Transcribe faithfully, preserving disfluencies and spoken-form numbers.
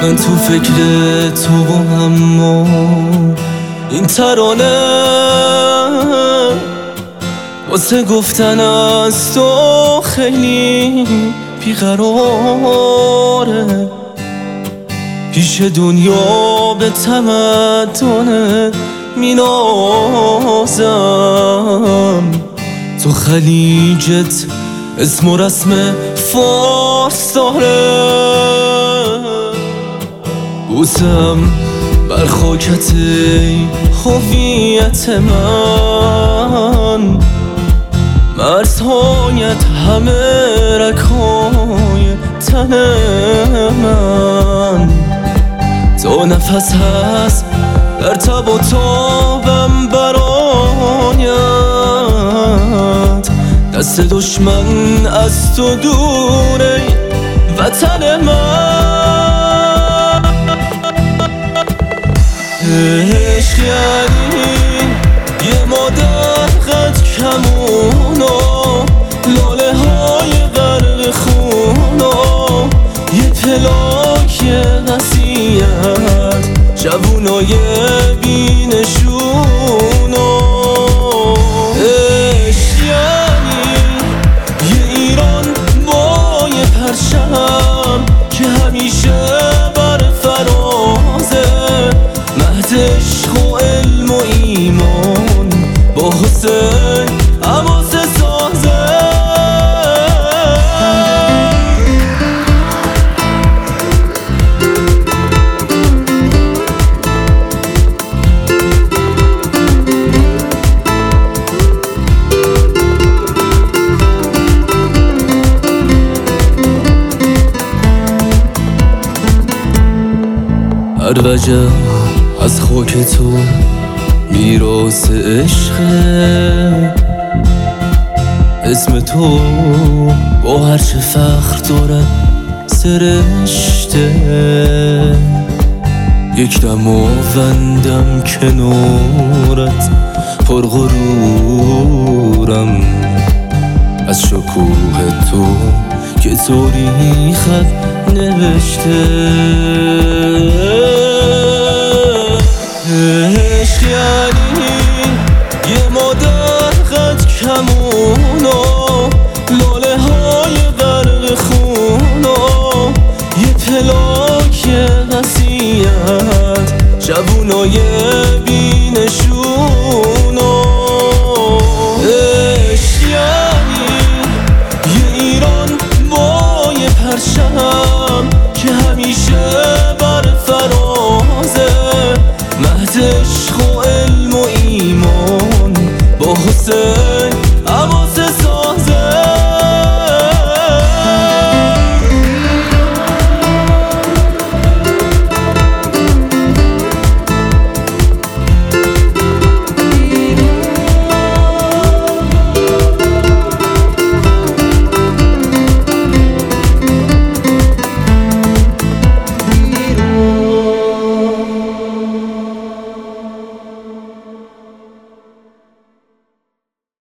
من تو فکر تو و اما این ترانه واسه گفتن از تو خیلی بیقراره. پیش دنیا به تمدنت مینازم، تو خلیجت اسم و رسم فارس داره. بوسم بر خاکت هویت من، مرزهایت همه رگ‌های تن من. تو نفس هست در تب و تابم برایت، دست دشمن از تو دوره وطن من. عشق یعنی یه مادر قد کمونو، لاله های غرق خونو، یه پلاک وصیت، جوونای بینشونو. عشق یعنی یه ایران با یه پرچم که همیشه بر فرازه، مهد عشق و علم و ایمان با حسین حواس سازه. هر وجه از خاک تو میراث عشقه، اسم تو با هر چه فخر دارد سرشته. یک دم آوندم کنارت پرغرورم، از شکوه تو که تاریخت نوشته. عشق یعنی یه مادر قد کمونو، لاله های غرق خونو، یه پلاک وصیت، جوونای بینشونو. عشق یعنی یه ایران با یه پرچم که همیشه بر فرازه، مهد عشق و علم و ایمان با حسین